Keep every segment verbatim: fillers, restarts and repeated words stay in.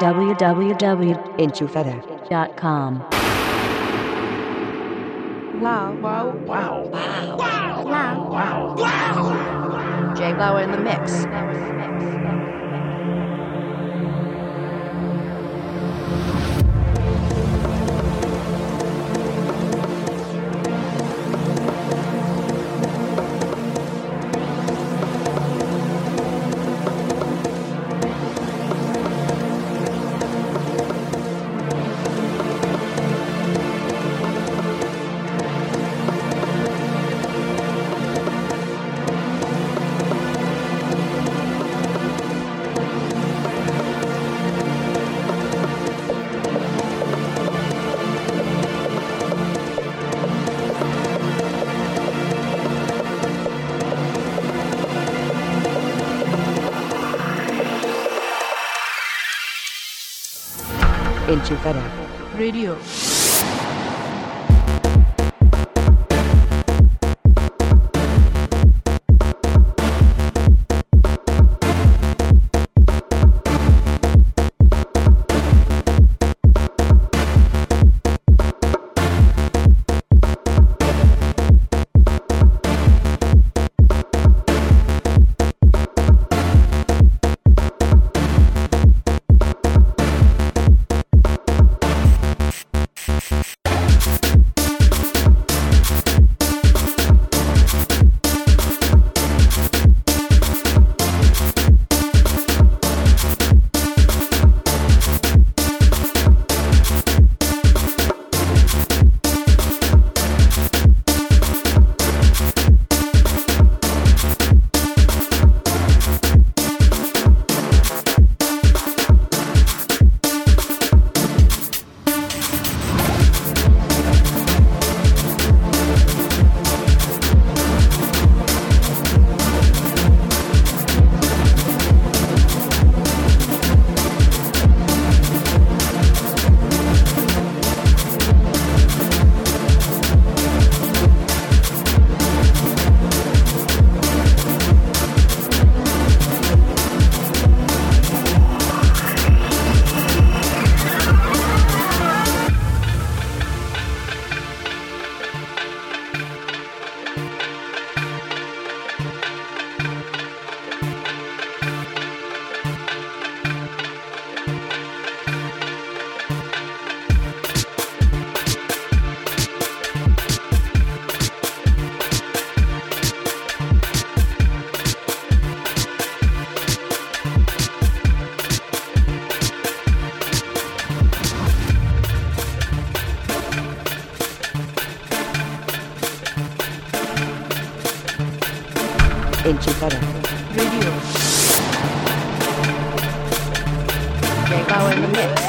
w w w dot enchufada dot com. Wow. Wow. Wow. Wow. Wow. Wow. Wow. Jay Lauer in the mix. Enchufada Radio. Enchufada Radio. Jay Lauer in the mix.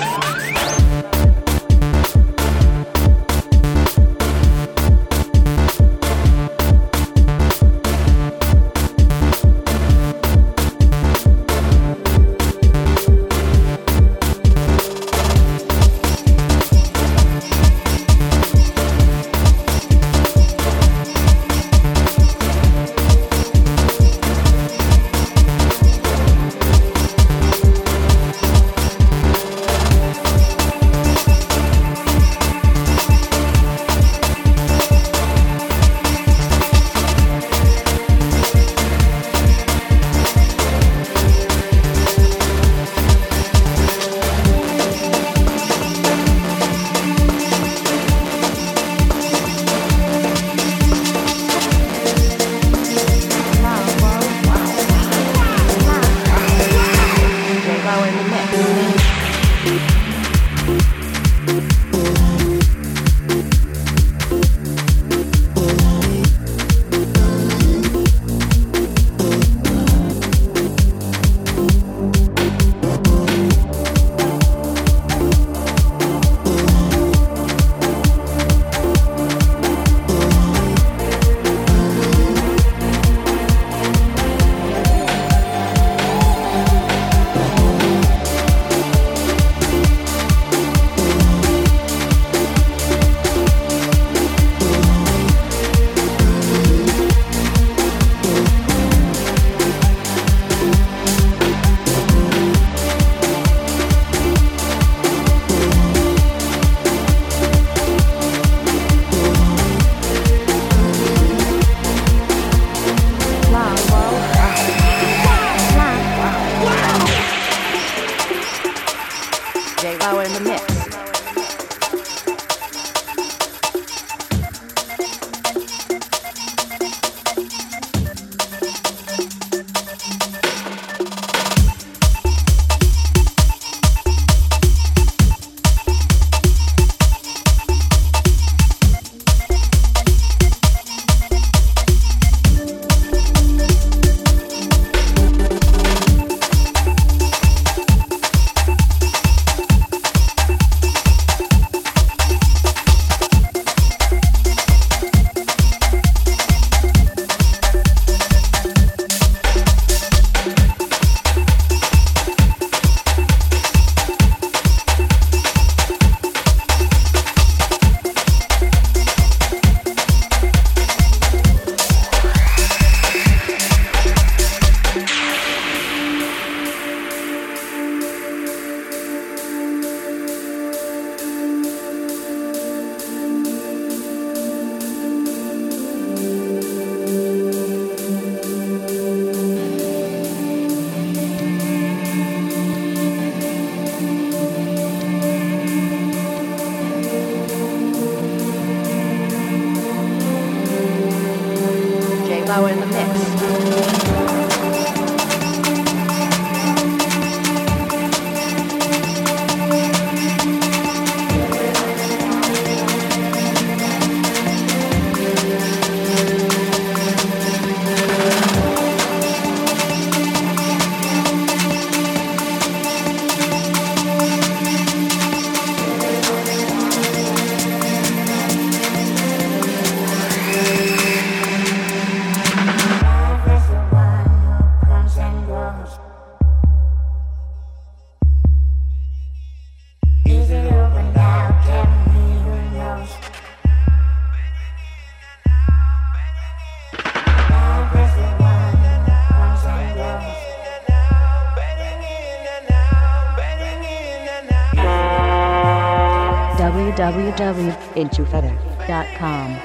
w w w dot enchufada dot com.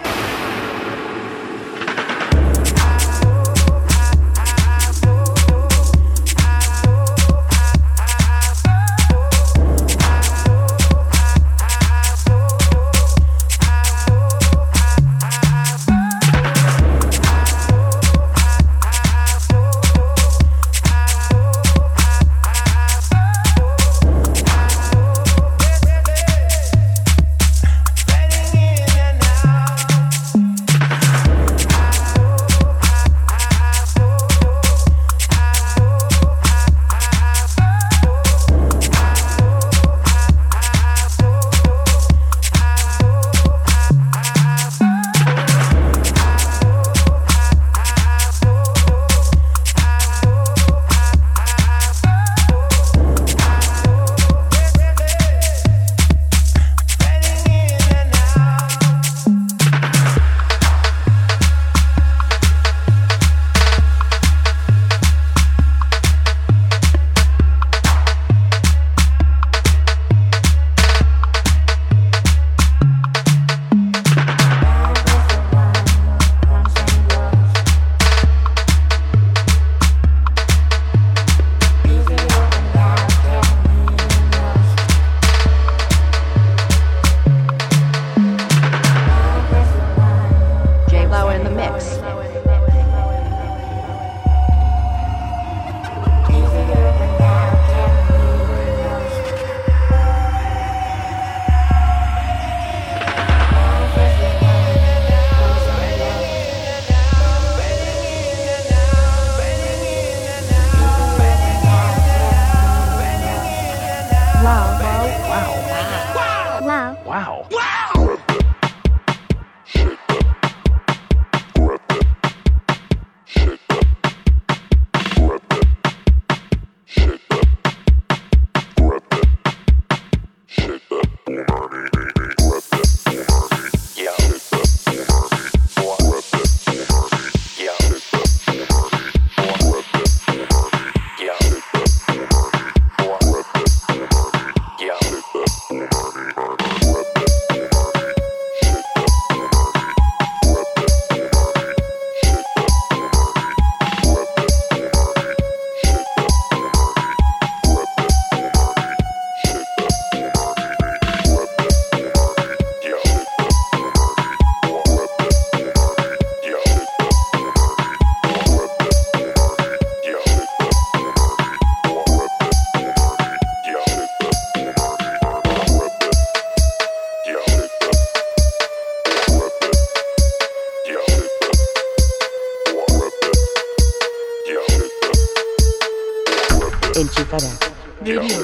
Enchufada Radio.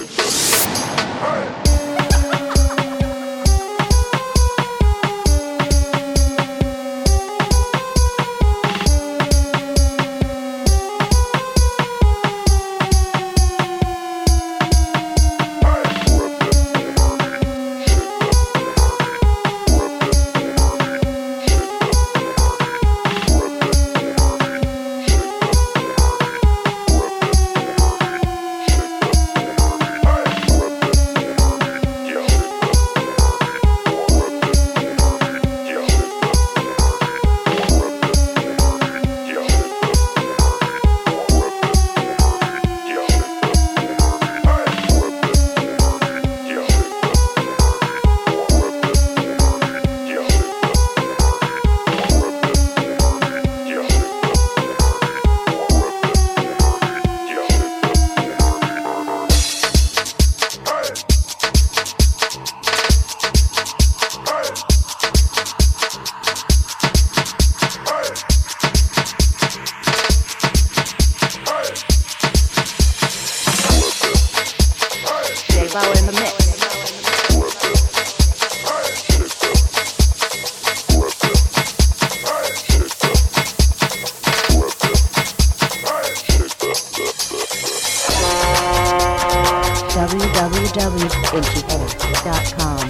In the mix. w w w dot enchufada dot com.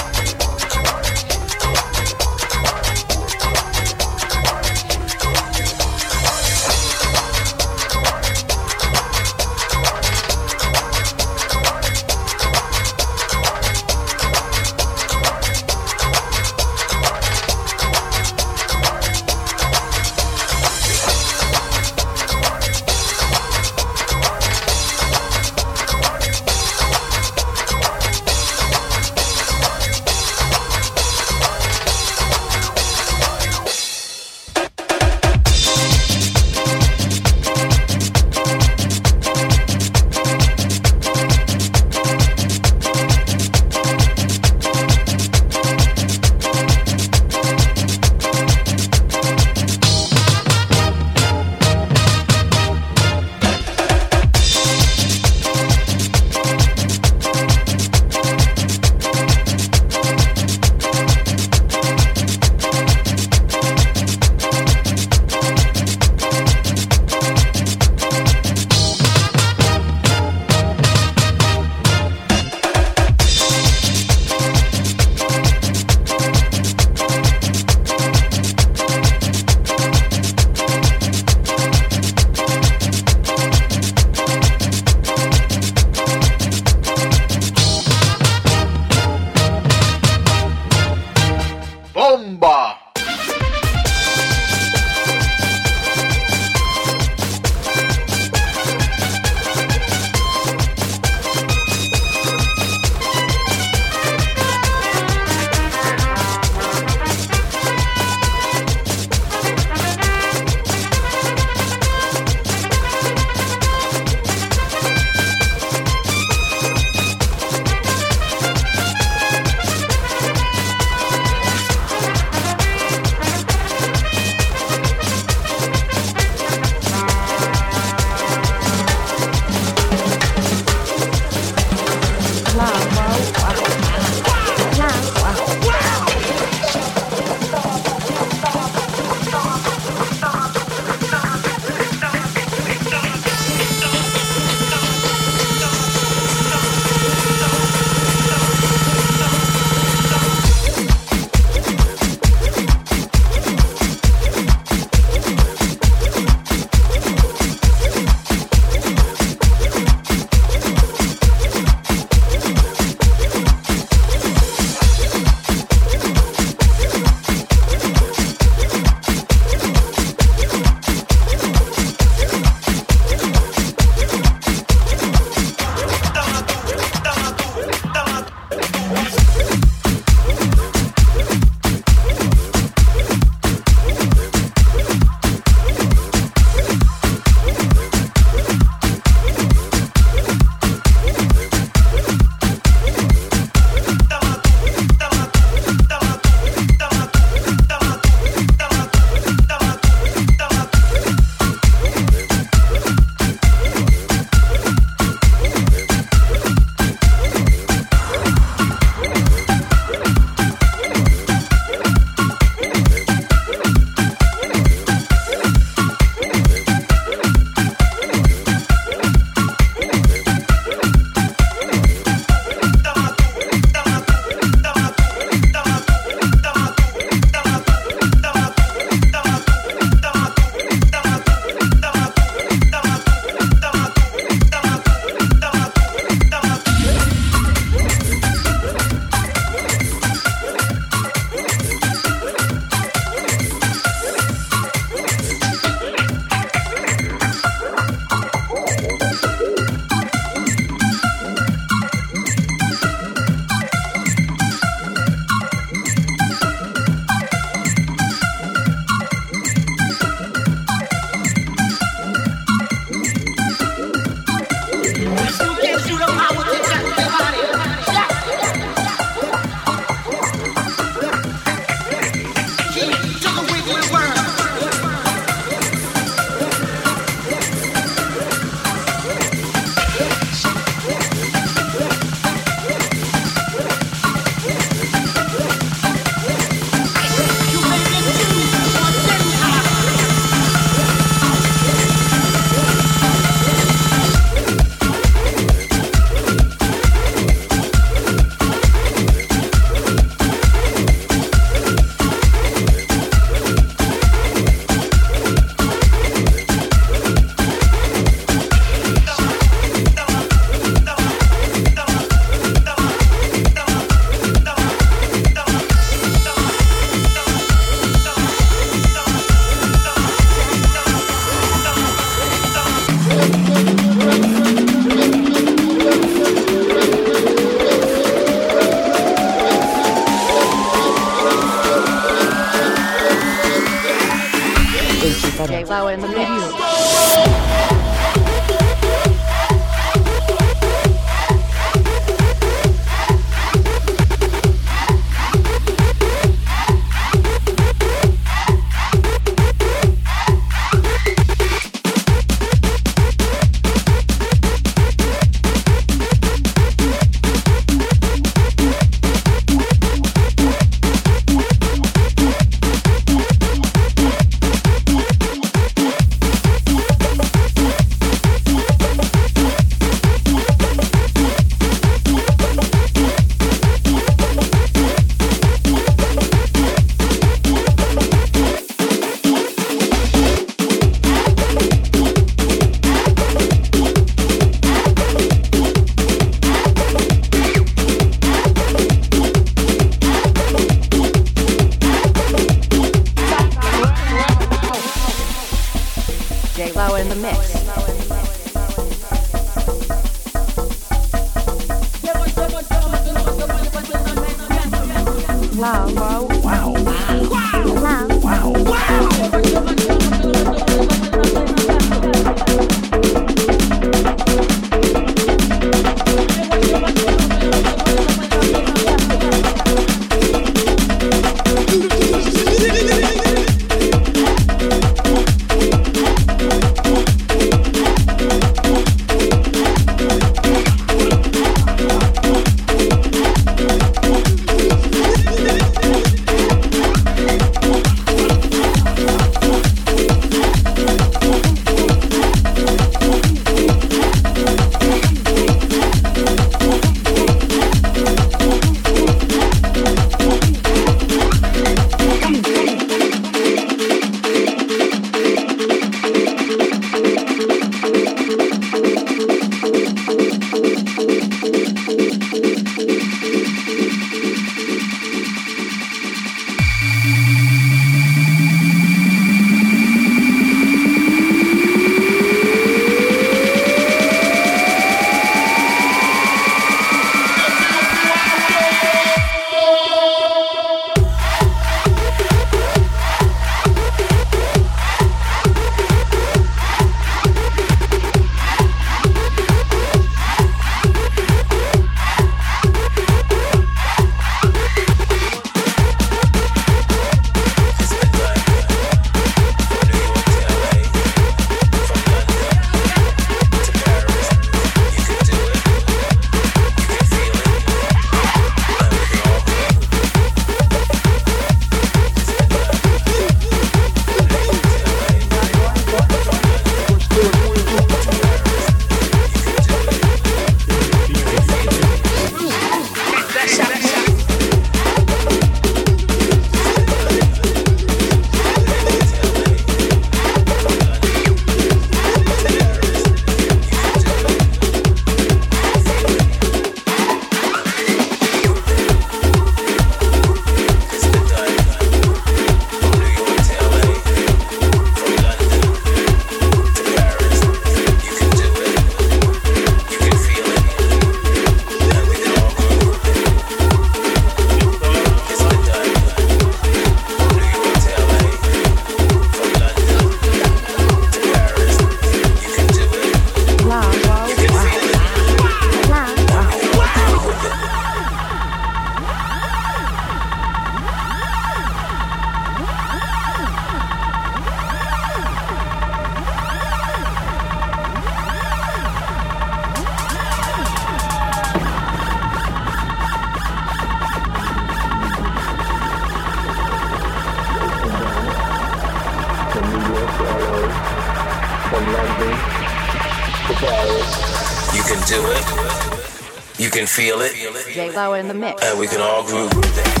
You can do it. You can feel it. J Bauer in the mix. And we can all groove with it.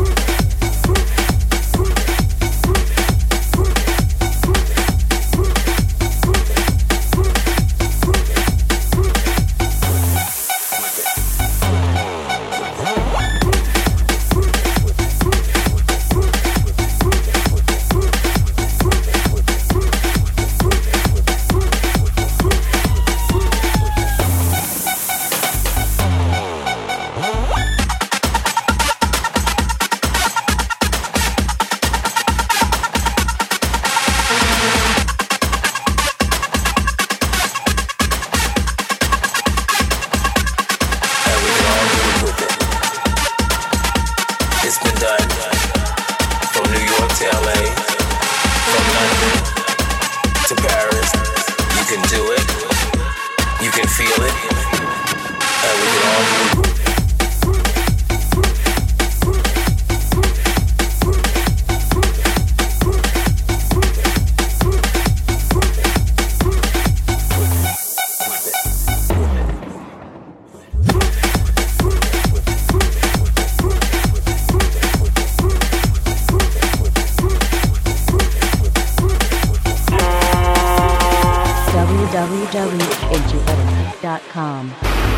w w w dot into better dot com.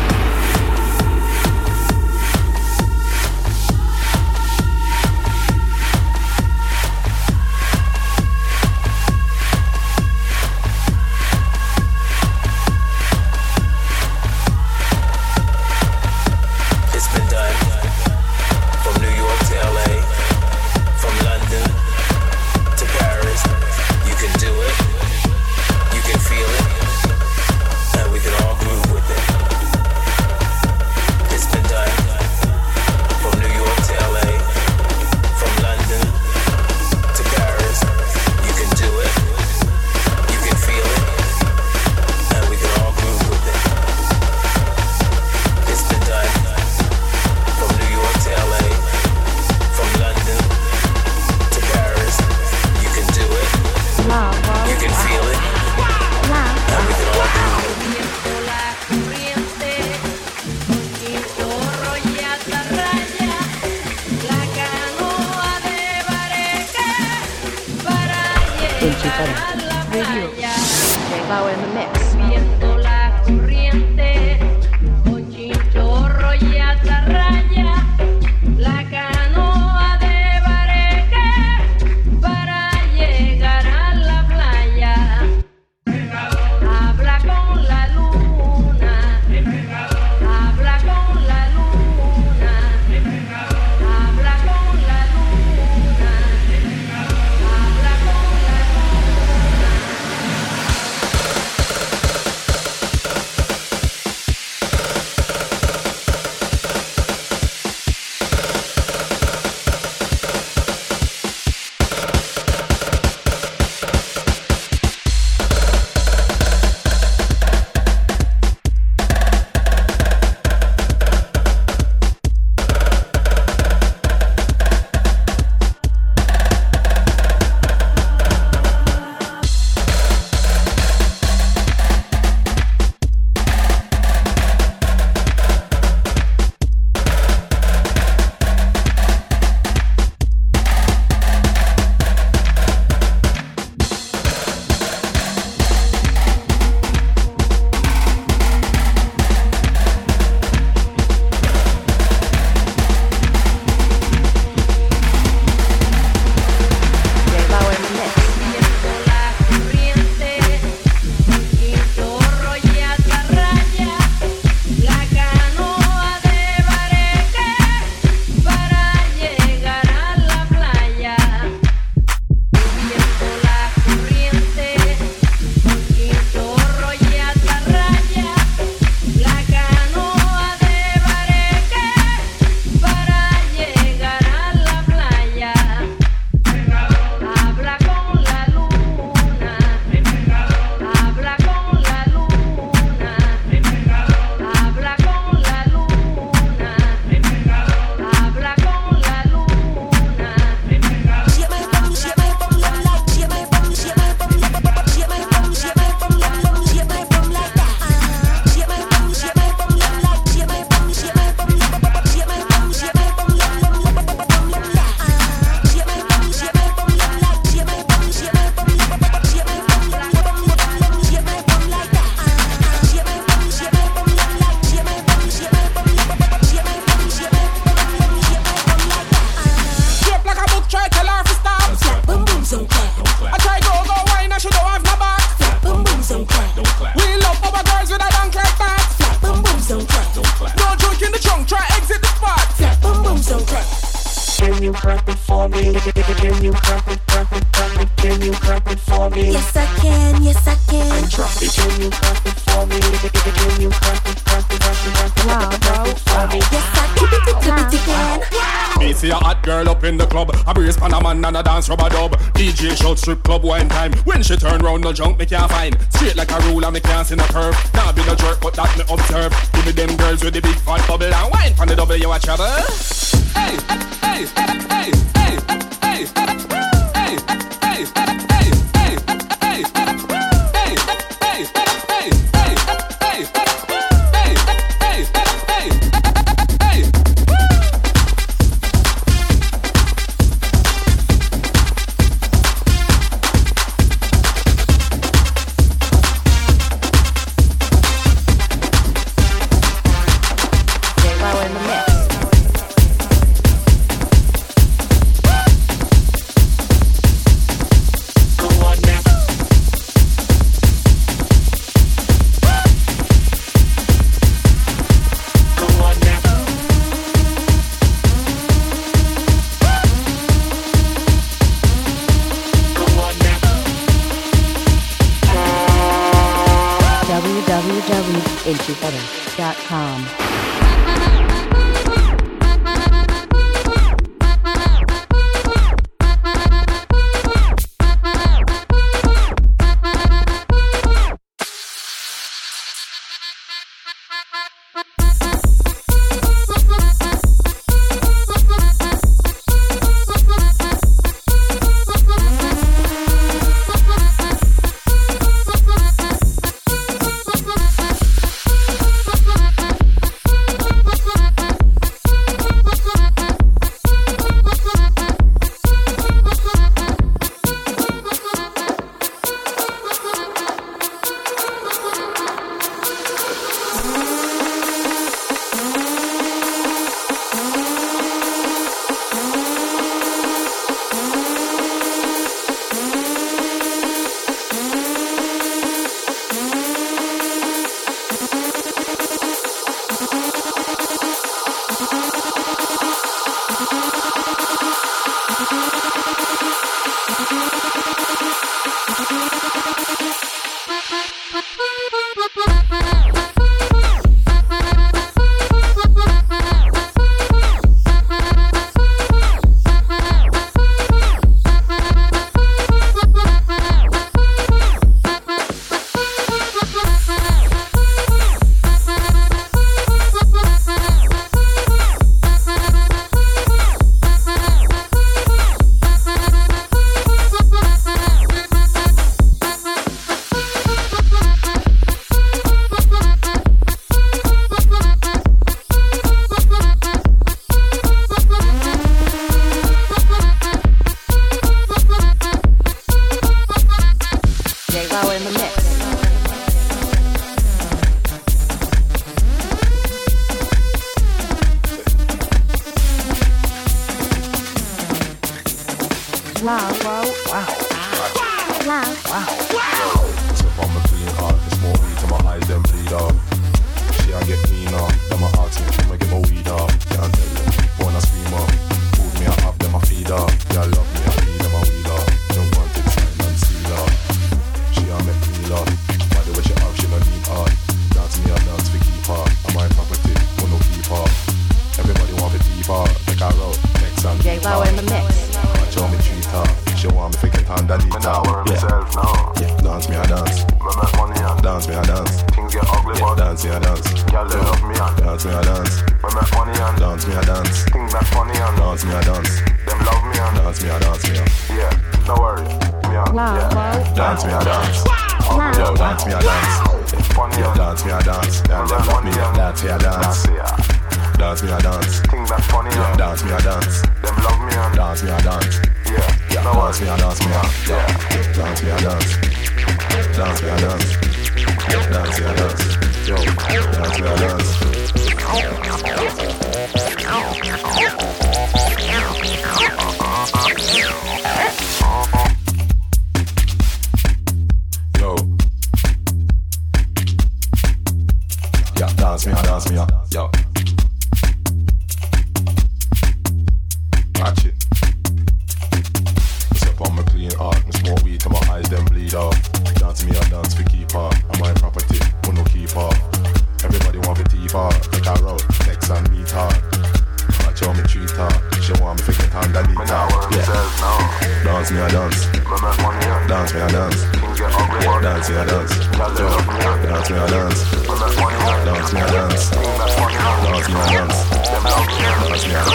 Radio. J Bauer in the mix. Viendo la corriente, con chinchorro y atarraya, la canoa de bareque para llegar a la playa. Habla con la luna, habla con la luna, habla con la luna, habla con la luna. clap it for me? Can you clap it, clap it, clap it? Can you clap it for me? Yes I can, yes I can. And drop it. Can you clap it for me? Can you clap it, clap it, clap it, clap it, Wow, clap it for me? Yes I can, clap it again. Me see a hot girl up in the club, a brace pan a man and a dance rubber dub. D J shout strip club one time. When she turn round, no junk me can't find. Straight like a ruler, me can't see no curve. Now be no jerk, but that me observe. Give me them girls with the big fat bubble and wine from the double, you a trouble. Hey, hey, hey, hey, hey, hey, hey, hey, hey, hey, hey, hey, hey, hey, hey, hey, hey, hey, hey. J-Lo in the mix. w w w dot intifada dot com. Wow, wow, wow. Wow. Wow. So if I'm a clean heart, it's more weed to my eyes than bleed off. She I get cleaner, then my heart's in, I'ma get my weed off. Can't tell you, wanna scream up. Food me, I have them, I feed off. Yeah, love me, I feed them, I weed off. Don't want it, sign and seal off. She I make me love. By the way she have, she no need art. Dance me, I dance for keep her. I'm my property, will no keep her. Everybody want me deep her. Take her out, next and J-Lo in the mix. Show me treat her. She want me to get underneath her. Yeah. Myself now. Yeah, dance me a dance. Me make money and Dance me a dance. things get ugly, Yeah, but dance me a dance. girl they love me and Dance me a dance. me make money and Dance me a dance. things that funny and Dance me a dance. them love me and Dance me a dance me a. yeah, no worry, me and Wow, yeah. wow. Dance me a dance. Ugly Yo, and dance me a dance. funny Yo, and dance me a dance. Dance me love me. Dance me a dance. that's yeah. Dance me a dance. Things that funny Yeah, and dance me a dance. them love me and Dance me a dance. yeah, Yeah, no dance me worry, a dance me a. yeah. Dance me a dance. Dance me a dance. Dance me a dance. Yo, dance me a dance. Yo. Yeah, dance me a dance me a. Yo. Watch it. smoke weed till my eyes them bleed off. Dance me a dance for keep her. I'm my property, who no keep her. Everybody want to teeth her. Take her out, next and meet her. Watch how me treat her. She want me to get underneath her. Yeah. Dance me a dance. Dance me a dance. Yeah, dance me a dance. Dance me a dance. Dance me a dance. Dance me a dance. Dance me a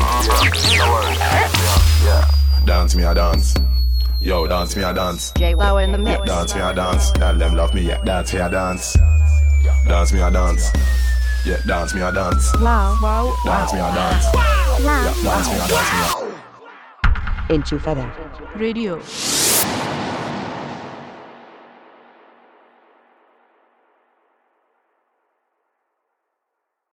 dance. Dance me a dance. Yo, dance me a dance. J Lauer in the mix. Dance me a dance. Tell them love me. Yeah, dance me a dance. Dance me a dance. Yeah, dance me a dance. Wow, wow, Dance me a dance. Yeah, dance me a dance me a. Into Feather Radio.